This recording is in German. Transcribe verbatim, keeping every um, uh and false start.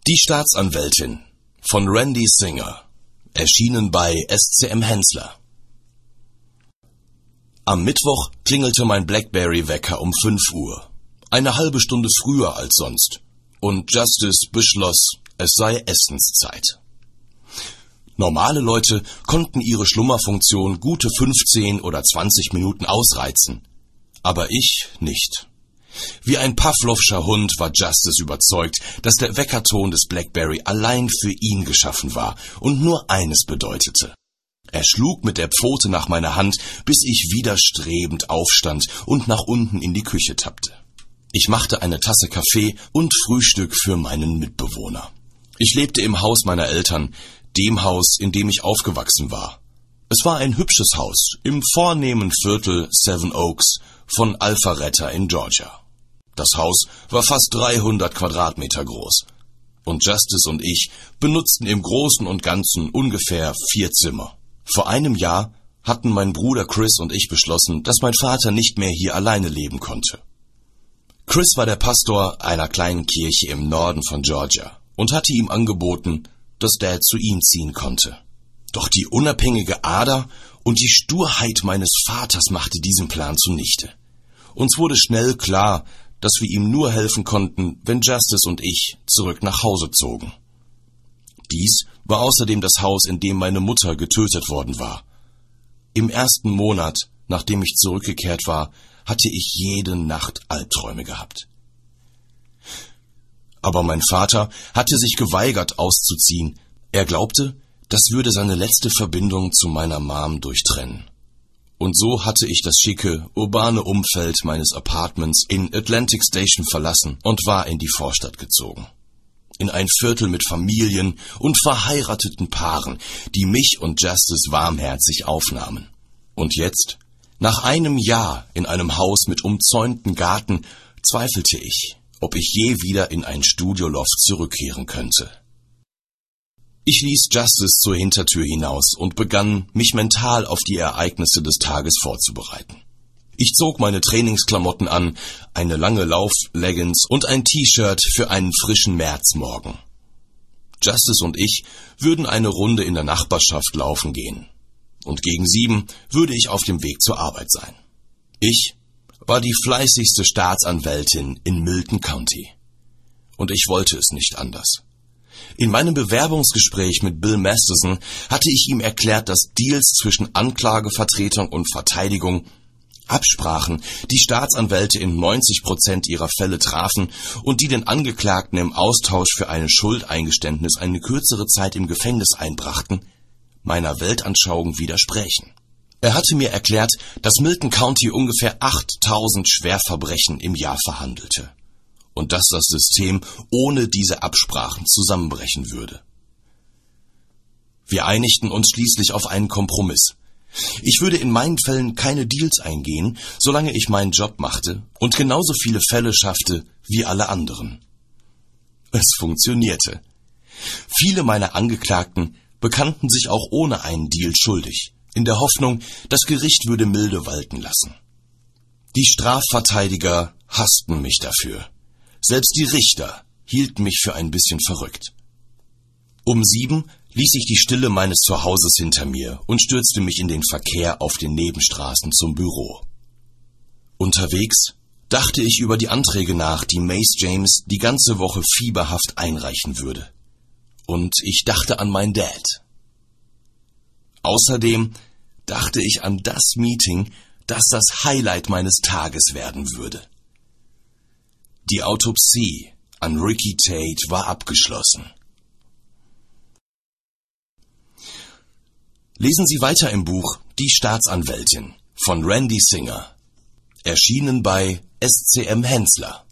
Die Staatsanwältin von Randy Singer, erschienen bei S C M Hensler. Am Mittwoch klingelte mein Blackberry-Wecker um fünf Uhr, eine halbe Stunde früher als sonst, und Justice beschloss, es sei Essenszeit. Normale Leute konnten ihre Schlummerfunktion gute fünfzehn oder zwanzig Minuten ausreizen, aber ich nicht. Wie ein Pawlowscher Hund war Justice überzeugt, dass der Weckerton des Blackberry allein für ihn geschaffen war und nur eines bedeutete. Er schlug mit der Pfote nach meiner Hand, bis ich widerstrebend aufstand und nach unten in die Küche tappte. Ich machte eine Tasse Kaffee und Frühstück für meinen Mitbewohner. Ich lebte im Haus meiner Eltern, dem Haus, in dem ich aufgewachsen war. Es war ein hübsches Haus im vornehmen Viertel Seven Oaks von Alpharetta in Georgia. Das Haus war fast dreihundert Quadratmeter groß und Justice und ich benutzten im Großen und Ganzen ungefähr vier Zimmer. Vor einem Jahr hatten mein Bruder Chris und ich beschlossen, dass mein Vater nicht mehr hier alleine leben konnte. Chris war der Pastor einer kleinen Kirche im Norden von Georgia und hatte ihm angeboten, dass Dad zu ihm ziehen konnte. Doch die unabhängige Ader und die Sturheit meines Vaters machte diesen Plan zunichte. Uns wurde schnell klar, dass wir ihm nur helfen konnten, wenn Justice und ich zurück nach Hause zogen. Dies war außerdem das Haus, in dem meine Mutter getötet worden war. Im ersten Monat, nachdem ich zurückgekehrt war, hatte ich jede Nacht Albträume gehabt. Aber mein Vater hatte sich geweigert, auszuziehen. Er glaubte, das würde seine letzte Verbindung zu meiner Mom durchtrennen. Und so hatte ich das schicke, urbane Umfeld meines Apartments in Atlantic Station verlassen und war in die Vorstadt gezogen. In ein Viertel mit Familien und verheirateten Paaren, die mich und Justice warmherzig aufnahmen. Und jetzt, nach einem Jahr in einem Haus mit umzäunten Garten, zweifelte ich, ob ich je wieder in ein Studioloft zurückkehren könnte. Ich ließ Justice zur Hintertür hinaus und begann, mich mental auf die Ereignisse des Tages vorzubereiten. Ich zog meine Trainingsklamotten an, eine lange Laufleggings und ein T-Shirt für einen frischen Märzmorgen. Justice und ich würden eine Runde in der Nachbarschaft laufen gehen. Und gegen sieben würde ich auf dem Weg zur Arbeit sein. Ich war die fleißigste Staatsanwältin in Milton County. Und ich wollte es nicht anders. In meinem Bewerbungsgespräch mit Bill Masterson hatte ich ihm erklärt, dass Deals zwischen Anklagevertretung und Verteidigung, Absprachen, die Staatsanwälte in neunzig Prozent ihrer Fälle trafen und die den Angeklagten im Austausch für ein Schuldeingeständnis eine kürzere Zeit im Gefängnis einbrachten, meiner Weltanschauung widersprächen. Er hatte mir erklärt, dass Milton County ungefähr achttausend Schwerverbrechen im Jahr verhandelte und dass das System ohne diese Absprachen zusammenbrechen würde. Wir einigten uns schließlich auf einen Kompromiss. Ich würde in meinen Fällen keine Deals eingehen, solange ich meinen Job machte und genauso viele Fälle schaffte wie alle anderen. Es funktionierte. Viele meiner Angeklagten bekannten sich auch ohne einen Deal schuldig, in der Hoffnung, das Gericht würde milde walten lassen. Die Strafverteidiger hassten mich dafür. Selbst die Richter hielten mich für ein bisschen verrückt. Um sieben ließ ich die Stille meines Zuhauses hinter mir und stürzte mich in den Verkehr auf den Nebenstraßen zum Büro. Unterwegs dachte ich über die Anträge nach, die Mace James die ganze Woche fieberhaft einreichen würde. Und ich dachte an mein Dad. Außerdem dachte ich an das Meeting, das das Highlight meines Tages werden würde. Die Autopsie an Ricky Tate war abgeschlossen. Lesen Sie weiter im Buch Die Staatsanwältin von Randy Singer, erschienen bei S C M Hensler.